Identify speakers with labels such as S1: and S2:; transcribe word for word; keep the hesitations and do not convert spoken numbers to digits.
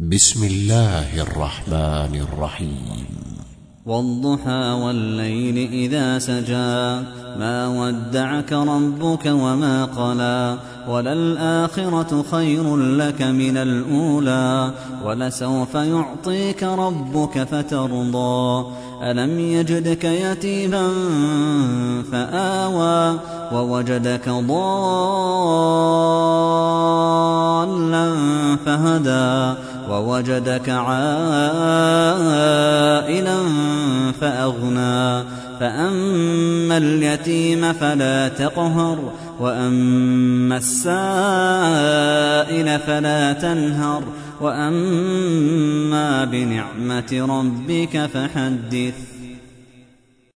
S1: بسم الله الرحمن الرحيم.
S2: والضحى والليل إذا سجى ما ودعك ربك وما قلى وللآخرة خير لك من الأولى ولسوف يعطيك ربك فترضى ألم يجدك يتيما فآوى ووجدك ضالا فهدى ووجدك عائلا فأغنى فأما اليتيم فلا تقهر وأما السائل فلا تنهر وأما بنعمة ربك فحدث.